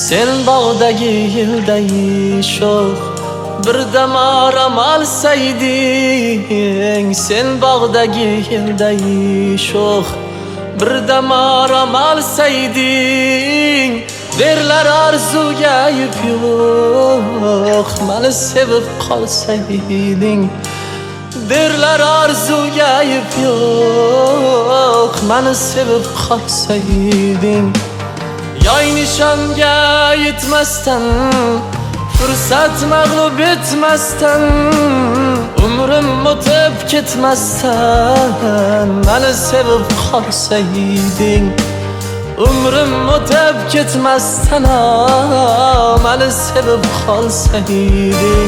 Sen bağdagi yilday sho'x bir dam aram olsayding, sen bağdagi yilday sho'x bir dam aram olsayding, derlar arzuga yip yo'q, meni sevib qolsayding. Derlar arzuga yip yo'q, meni sevib qolsayding. Yoy nishonga yetmasdan, fursat mag'lub etmasdan, umrim o'tib ketmasdan, meni sevib qolsayding. Umrim o'tib ketmasdan, meni sevib qolsayding.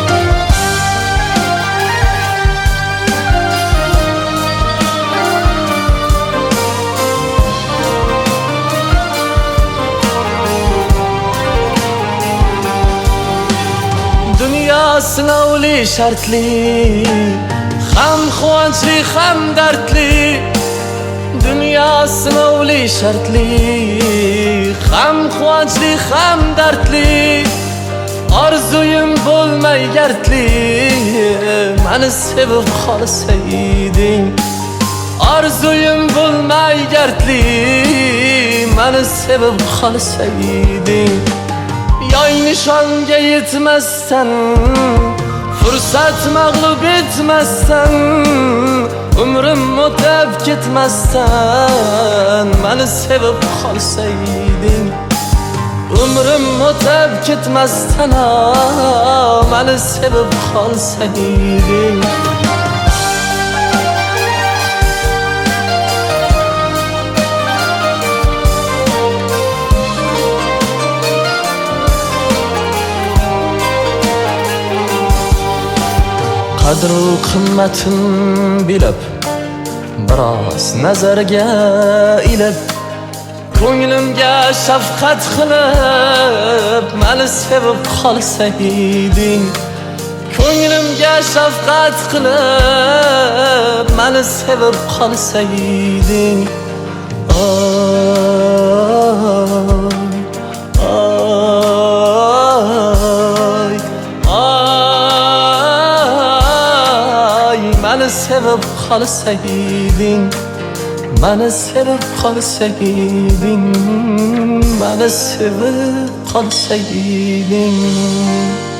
Sinovli shartli, ham quvonchli ham dardli. Dunyo sinovli shartli, ham quvonchli ham dardli. Orzuyim bo'lmay gardli, meni sevib qolsayding. Orzuyim bo'lmay gardli, meni sevib qolsayding. Yoy nishonga yetmasdan, fursat mag'lub etmasdan, umrim o'tib ketmasdan, meni sevib qolsayding. Umrim o'tib ketmasdan, meni sevib qolsayding. Qadru qimmatin bilib, biroz nazarga ilib, ko'nglimga shafqat qilib, meni sevib qolsayding. Ko'nglimga shafqat qilib, meni sevib qolsayding. Meni sevib qolsayding, meni sevib qolsayding, meni sevib qolsayding.